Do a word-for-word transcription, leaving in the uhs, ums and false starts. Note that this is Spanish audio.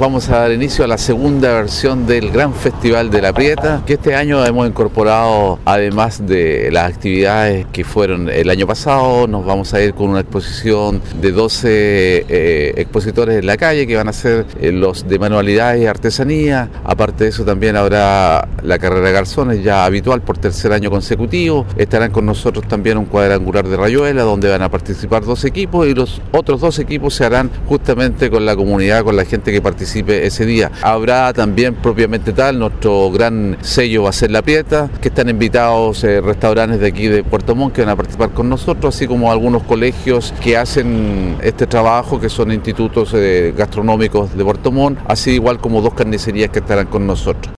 vamos a dar inicio a la segunda versión del Gran Festival de la Prieta, que este año hemos incorporado, además de las actividades que fueron el año pasado, nos vamos a ir con una exposición de doce eh, expositores en la calle que van a ser eh, los de manualidades y artesanía. Aparte de eso también habrá la carrera de garzones ya habitual por tercer año consecutivo. Estarán con nosotros también un cuadrangular de rayuela donde van a participar dos equipos y los otros dos equipos se harán justamente con la comunidad, con la gente que participe ese día. Habrá también propiamente tal, nuestro gran sello va a ser la Prieta, que están invitados eh, restaurantes de aquí de Puerto Montt que van a participar con nosotros, así como algunos colegios que hacen este trabajo, que son institutos eh, gastronómicos de Puerto Montt, así igual como dos carnicerías que estarán con nosotros.